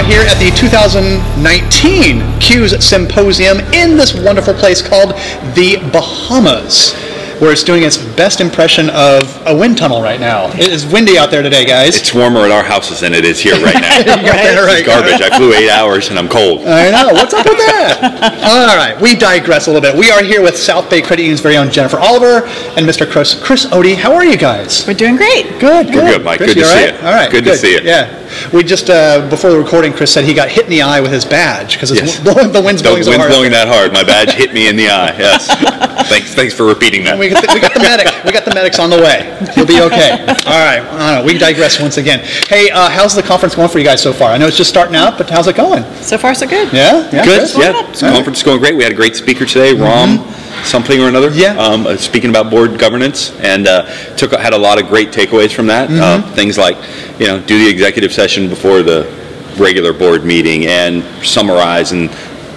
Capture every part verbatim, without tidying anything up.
here at the two thousand nineteen CUES Symposium in this wonderful place called the Bahamas, where it's doing its best impression of a wind tunnel right now. It is windy out there today, guys. It's warmer at our houses than it is here right now. You got that right. It's garbage. I flew eight hours and I'm cold. I know. What's up with that? All right. We digress a little bit. We are here with South Bay Credit Union's very own Jennifer Oliver and Mister Chris, Chris Odie. How are you guys? We're doing great. Good, good. We're good, Mike. Chris, good to all see right? you. All right. Good, good to see you. Yeah. We just, uh, before the recording, Chris said he got hit in the eye with his badge because Yes. the wind's blowing The so wind's hard. blowing that hard. My badge hit me in the eye. Yes. thanks, thanks for repeating that. We got, the, we got the medic. We got the medics on the way. You'll be okay. All right. I don't know. We digress once again. Hey, uh, how's the conference going for you guys so far? I know it's just starting out, but how's it going? So far, so good. Yeah. Yeah. Good. Chris? Yeah. The conference is going great. We had a great speaker today, Rom. Something or another, Yeah. um, uh, speaking about board governance, and uh, took had a lot of great takeaways from that. Uh, things like, you know, do the executive session before the regular board meeting, and summarize and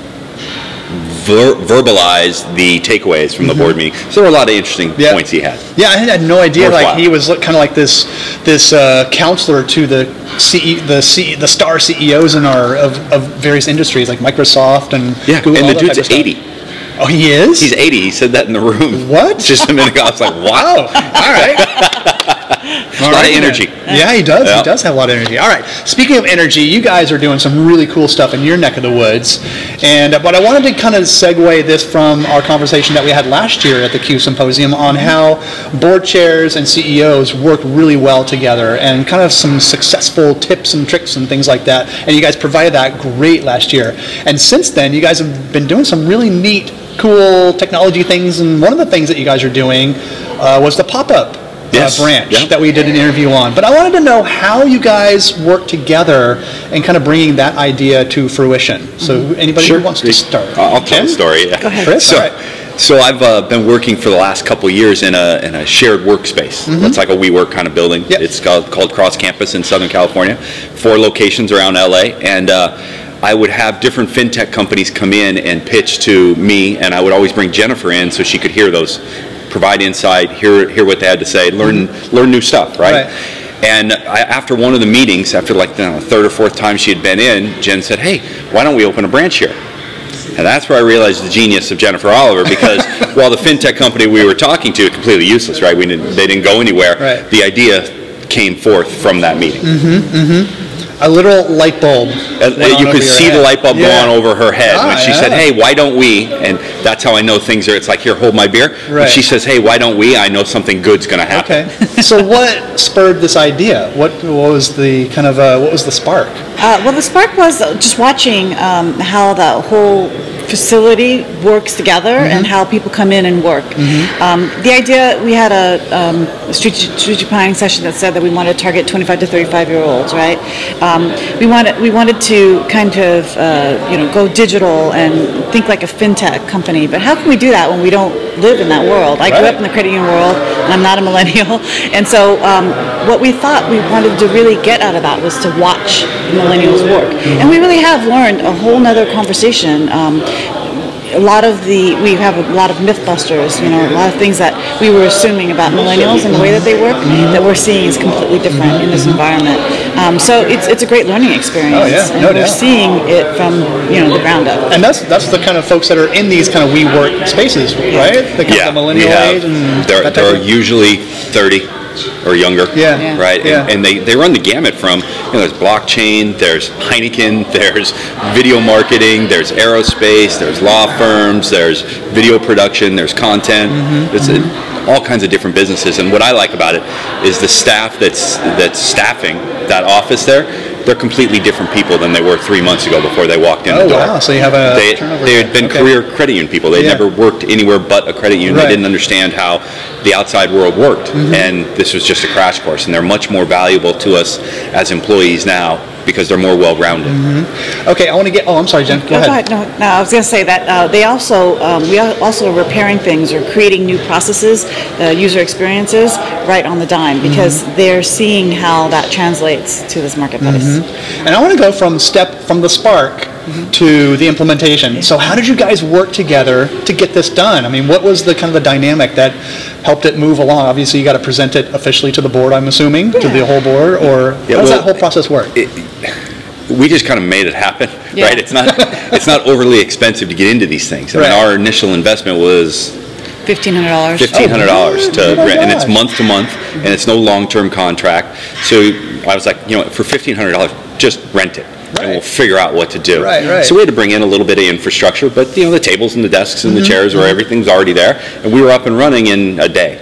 ver- verbalize the takeaways from the board meeting. So there were a lot of interesting Yeah. points he had. Yeah, I had no idea. Like Worthwhile. he was kind of like this, this uh, counselor to the C E, the C, the star C E Os in our of, of various industries like Microsoft and Yeah, Google. and all the that dude's type of stuff. eighty. Oh, he is. He's eighty. He said that in the room. What? Just a minute ago. I was like, wow. Oh, all right. A lot of energy. Yeah, he does. Yeah. He does have a lot of energy. All right. Speaking of energy, you guys are doing some really cool stuff in your neck of the woods. And uh, but I wanted to kind of segue this from our conversation that we had last year at the CUES Symposium on how board chairs and C E Os work really well together, and kind of some successful tips and tricks and things like that. And you guys provided that great last year. And since then, you guys have been doing some really neat, cool technology things. And one of the things that you guys are doing uh, was the pop-up Yes. Uh, branch Yeah. that we did an interview on. But I wanted to know how you guys work together and kind of bringing that idea to fruition. So anybody who wants to start? I'll tell Ken? the story. Yeah. Go ahead. Chris? So, All right. so I've uh, been working for the last couple of years in a in a shared workspace. It's like a WeWork kind of building. Yep. It's called, called Cross Campus in Southern California. Four locations around L A. And uh, I would have different fintech companies come in and pitch to me, and I would always bring Jennifer in so she could hear those, provide insight, hear hear what they had to say, learn learn new stuff, right? Right. And I, after one of the meetings, after like the third or fourth time she had been in, Jen said, "Hey, why don't we open a branch here?" And that's where I realized the genius of Jennifer Oliver, because while the fintech company we were talking to, completely useless, right? We didn't, they didn't go anywhere. Right. The idea came forth from that meeting. A literal light bulb. And went on you over could your see head. the light bulb Yeah. go on over her head Ah, when she yeah. said, "Hey, why don't we?" And that's how I know things are. It's like, "Here, hold my beer." When Right. she says, "Hey, why don't we?" I know something good's going to happen. Okay. So what spurred this idea? What, what was the kind of uh, what was the spark? Uh, well, the spark was just watching um, how the whole facility works together and how people come in and work. Um, the idea, we had a um, strategic, strategic planning session that said that we wanted to target twenty-five to thirty-five year olds, right? Um, we wanted we wanted to kind of uh, you know go digital and think like a fintech company, but how can we do that when we don't live in that world? I grew Right. up in the credit union world, and I'm not a millennial, and so um, what we thought we wanted to really get out of that was to watch millennials work, and we really have learned a whole nother conversation. Um, a lot of the we have a lot of mythbusters, you know, a lot of things that we were assuming about millennials and the way that they work that we're seeing is completely different in this environment. Um, so it's it's a great learning experience, Oh, yeah, and no we're doubt. seeing it from you know the ground up. And that's that's the kind of folks that are in these kind of WeWork spaces, right? The kind Yeah, of the millennial we have. age and They're, that type they're of- usually thirty or younger. Yeah. Yeah. Right. Yeah. And, and they, they run the gamut from, you know, there's blockchain, there's Heineken, there's video marketing, there's aerospace, there's law firms, there's video production, there's content. It's a, all kinds of different businesses. And what I like about it is the staff that's that's staffing that office there. They're completely different people than they were three months ago before they walked in Oh, the door. wow. So you have a They, turnover they rate. had been Okay. career credit union people. They'd Yeah. never worked anywhere but a credit union. Right. They didn't understand how the outside world worked. And this was just a crash course. And they're much more valuable to us as employees now because they're more well-rounded. Okay, I want to get. Oh, I'm sorry, Jen. Go No, ahead. No, no, I was going to say that uh, they also um, we are also are repairing things or creating new processes, uh, user experiences, right on the dime because they're seeing how that translates to this marketplace. And I want to go from step from the spark to the implementation. So how did you guys work together to get this done? I mean, what was the kind of the dynamic that helped it move along? Obviously, you got to present it officially to the board, I'm assuming, to the whole board, or how does well, that whole process work? It, we just kind of made it happen, Yeah. right? It's not it's not overly expensive to get into these things. I mean, Right. our initial investment was fifteen hundred dollars. fifteen hundred dollars Oh, to my rent, and it's gosh. month to month, and it's no long-term contract. So I was like, you know, for fifteen hundred dollars, just rent it, Right. and we'll figure out what to do. Right, right. So we had to bring in a little bit of infrastructure, but you know, the tables and the desks and Mm-hmm. the chairs, where everything's already there, and we were up and running in a day.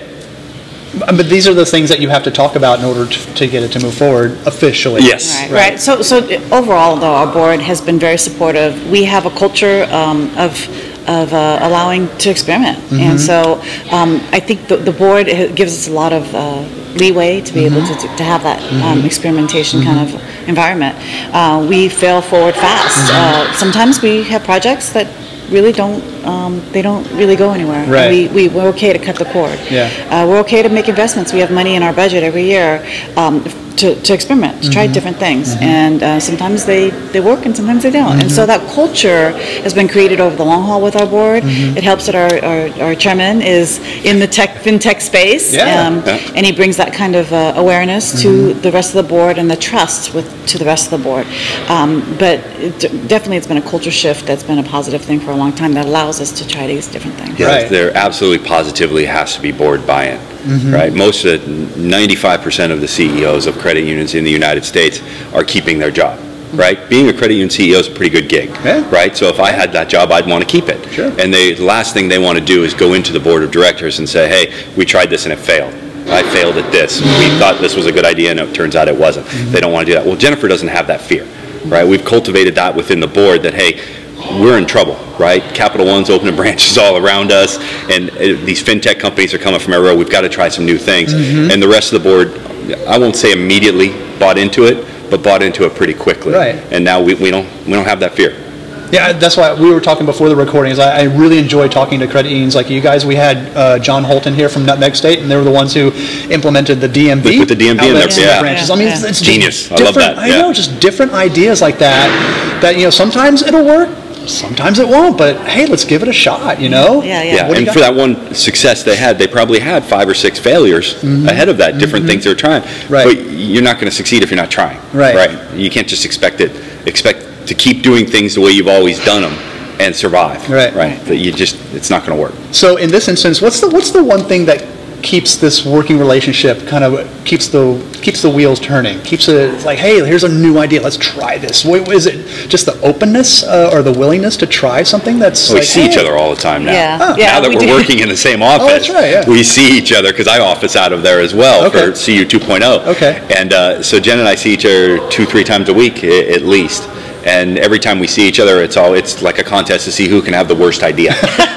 But these are the things that you have to talk about in order to, to get it to move forward officially. Yes. Right, right. So, so overall, though, our board has been very supportive. We have a culture um, of of uh, allowing to experiment, and so um, I think the, the board ha- gives us a lot of uh, leeway to be able to, to have that um, experimentation kind of environment. Uh, we fail forward fast. Uh, sometimes we have projects that really don't um, they don't really go anywhere. Right. We, we we're okay to cut the cord. Yeah. Uh, we're okay to make investments. We have money in our budget every year um, to, to experiment, to try different things, and uh, sometimes they, they work and sometimes they don't. And so that culture has been created over the long haul with our board. It helps that our, our, our chairman is in the tech fintech space, Yeah. um, Yeah. and he brings that kind of uh, awareness to the rest of the board and the trust with to the rest of the board. Um, but it, definitely, it's been a culture shift that's been a positive thing for a long time that allows us to try these different things. Yeah, Right. there absolutely positively has to be board buy-in, right? Most of the, ninety-five percent of the C E Os of credit unions in the United States are keeping their job, right? Being a credit union C E O is a pretty good gig, Yeah. right? So if I had that job, I'd want to keep it. Sure. And they, the last thing they want to do is go into the board of directors and say, hey, we tried this and it failed. I failed at this. We thought this was a good idea, and it turns out it wasn't. They don't want to do that. Well, Jennifer doesn't have that fear, right? We've cultivated that within the board that, hey, we're in trouble, right? Capital One's opening branches all around us, and uh, these fintech companies are coming from everywhere. We've got to try some new things. And the rest of the board, I won't say immediately bought into it, but bought into it pretty quickly. Right. And now we, we don't we don't have that fear. Yeah, that's why we were talking before the recordings. I, I really enjoy talking to credit unions like you guys. We had uh, John Holton here from Nutmeg State, and they were the ones who implemented the D M V. They put the D M V in there, outlets yeah. branches. Yeah, I mean, yeah. it's, it's Genius. just I love different- that, I yeah. know, just different ideas like that. That you know, sometimes it'll work, sometimes it won't. But hey, let's give it a shot. You know. Yeah, yeah. Yeah, What do and you for got? that one success they had, they probably had five or six failures ahead of that, different things they're trying. Right. But you're not going to succeed if you're not trying. Right. Right. You can't just expect it, expect to keep doing things the way you've always done them and survive. Right. Right. That you just, it's not going to work. So in this instance, what's the what's the one thing that keeps this working relationship kind of keeps the keeps the wheels turning, keeps it it's like, hey, here's a new idea, let's try this. What, is it just the openness uh, or the willingness to try something that's We like, see each hey, other all the time now. Yeah. Oh. Yeah, now that we we're do. working in the same office, that's right, yeah. we see each other because I office out of there as well Okay. for C U two point oh. Okay. And uh, so Jen and I see each other two, three times a week i- at least. And every time we see each other, it's all it's like a contest to see who can have the worst idea.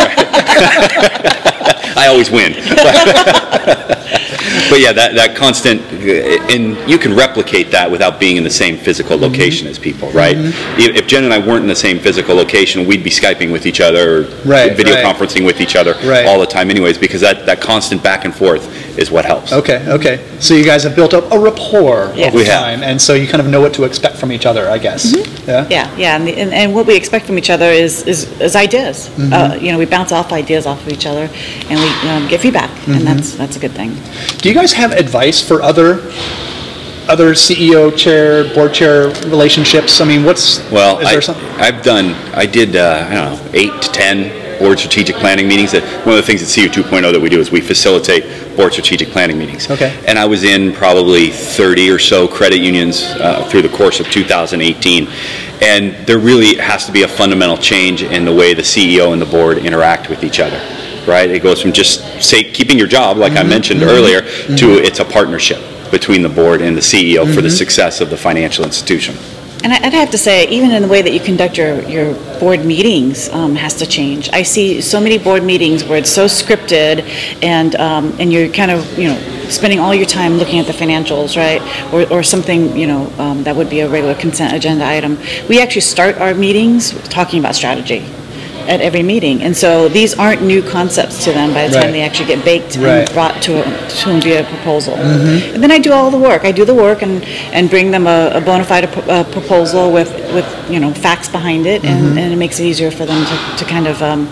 I always win. But yeah, that, that constant, and you can replicate that without being in the same physical location as people, right? If if Jen and I weren't in the same physical location, we'd be Skyping with each other, or Right, video right. conferencing with each other Right. all the time anyways, because that, that constant back and forth is what helps. Okay, okay. So you guys have built up a rapport Yes. over We have. time, and so you kind of know what to expect from each other, I guess. Yeah. Yeah, yeah, and, the, and, and what we expect from each other is is, is ideas. Uh, you know, we bounce off ideas off of each other, and we um, get feedback, and that's that's a good thing. Do you guys have advice for other other C E O chair, board chair relationships? I mean, what's Well, is I, there something? I've done, I did, uh, I don't know, eight to ten board strategic planning meetings. That one of the things at C U two point oh that we do is we facilitate board strategic planning meetings. Okay. And I was in probably thirty or so credit unions uh, through the course of two thousand eighteen. And there really has to be a fundamental change in the way the C E O and the board interact with each other, right? It goes from just, say, keeping your job, like I mentioned earlier, to it's a partnership between the board and the C E O for the success of the financial institution. And I- I'd have to say, even in the way that you conduct your, your board meetings um, has to change. I see so many board meetings where it's so scripted, and um, and you're kind of, you know, spending all your time looking at the financials, right? Or, or something, you know, um, that would be a regular consent agenda item. We actually start our meetings talking about strategy at every meeting. And so these aren't new concepts to them by the time Right. they actually get baked Right. and brought to, a, to them via a proposal. And then I do all the work. I do the work and, and bring them a, a bona fide pro- uh, proposal with, with, you know, facts behind it, and, and it makes it easier for them to, to kind of um,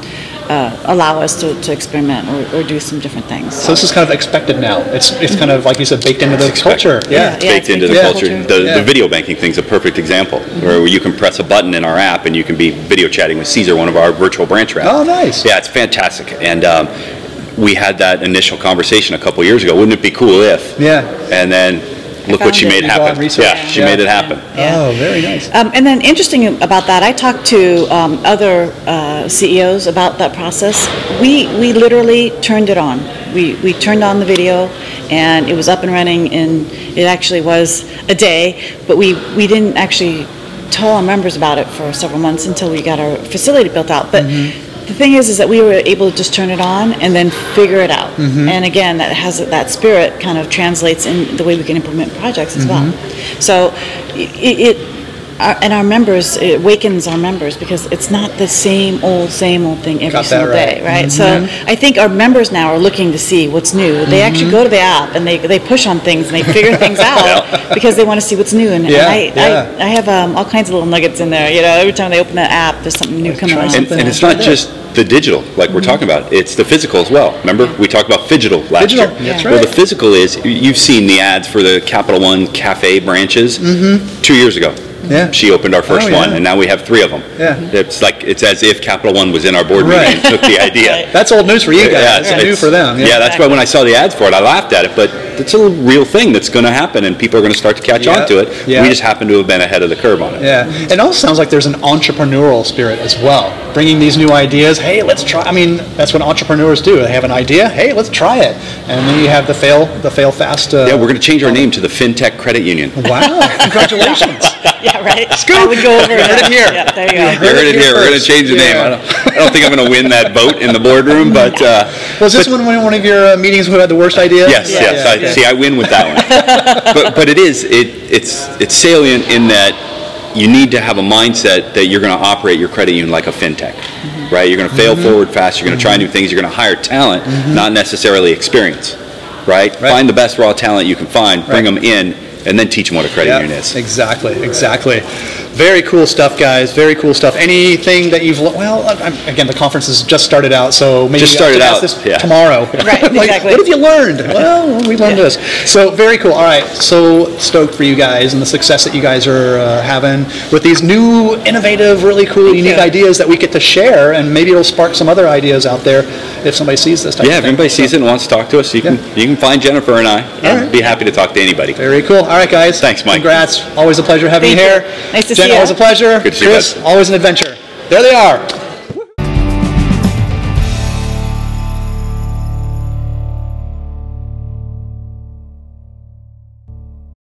uh, allow us to, to experiment or, or do some different things. So this is kind of expected now. It's it's kind of like you said, baked into the culture. Yeah. Yeah. Yeah. baked it's into baked the into culture. culture. The, Yeah. the video banking thing's a perfect example, where you can press a button in our app and you can be video chatting with Caesar, one of our virtual branch reps. Oh, nice. Yeah, it's fantastic. And um, we had that initial conversation a couple years ago. Wouldn't it be cool if? Yeah. And then look what found she it. made You go out and happen. research. Yeah, she Yeah. made it happen. Yeah. Oh, very nice. Um, and then interesting about that, I talked to um, other uh, C E Os about that process. We we literally turned it on. We we turned on the video, and it was up and running. And it actually was a day, but we we didn't actually tell our members about it for several months until we got our facility built out. But the thing is, is that we were able to just turn it on and then figure it out. And again, that has that spirit kind of translates in the way we can implement projects as well. So it, it our, and our members, it awakens our members because it's not the same old, same old thing every Got that single right. day, right? So I think our members now are looking to see what's new. They actually go to the app and they, they push on things and they figure things out because they want to see what's new. And, Yeah, and I, yeah. I I have um, all kinds of little nuggets in there. You know, every time they open the app, there's something new coming try on. And, something and else it's not right just the digital, like we're talking about. It's the physical as well. Remember, we talked about phygital last Digital, year. that's Well, right. the physical is, you've seen the ads for the Capital One Cafe branches two years ago. Yeah. She opened our first Oh, yeah. one, and now we have three of them. Yeah. It's like, it's as if Capital One was in our board Right. meeting and took the idea. Right. That's old news for you guys. Yeah, It's it's- new for them. Yeah, that's why when I saw the ads for it, I laughed at it, but it's a real thing that's going to happen, and people are going to start to catch Yeah, on to it. yeah. We just happen to have been ahead of the curve on it. Yeah, it also sounds like there's an entrepreneurial spirit as well, bringing these new ideas. Hey, let's try. I mean, that's what entrepreneurs do. They have an idea. Hey, let's try it, and then you have the fail, the fail fast. Uh, Yeah, we're going to change our name to the FinTech Credit Union. wow! Congratulations. Yeah, right. I would go over You heard it that. here. Yeah, there you go. You heard it here. We're going to first. change the name. Yeah. I don't, I don't think I'm going to win that vote in the boardroom, but uh, Was this one one of your uh, meetings who had the worst idea? yes, Yeah. yes. I, yeah. See, I win with that one. but but it is it it's it's salient in that you need to have a mindset that you're going to operate your credit union like a fintech, right? You're going to fail forward fast. You're going to try new things. You're going to hire talent, not necessarily experience, right? Right. Find the best raw talent you can find, bring Right. them in, and then teach them what a credit Yeah, union is. exactly, exactly. Very cool stuff, guys. Very cool stuff. Anything that you've le- well, I'm, again, the conference has just started out, so maybe Just you guys started can ask out, this yeah. tomorrow. Right, Like, exactly. what have you learned? Well, we learned this. So very cool. All right, so stoked for you guys and the success that you guys are uh, having with these new, innovative, really cool, unique you. ideas that we get to share, and maybe it'll spark some other ideas out there if somebody sees this. Type Yeah, of if thing. anybody sees it and wants to talk to us, you can Yeah. you can find Jennifer and I. right. I'd be happy to talk to anybody. Very cool. All right, guys. Thanks, Mike. Congrats. Always a pleasure having Thank you you. here. Nice to Jen, see ya. always a pleasure. Good to see you Chris, guys. always an adventure. There they are.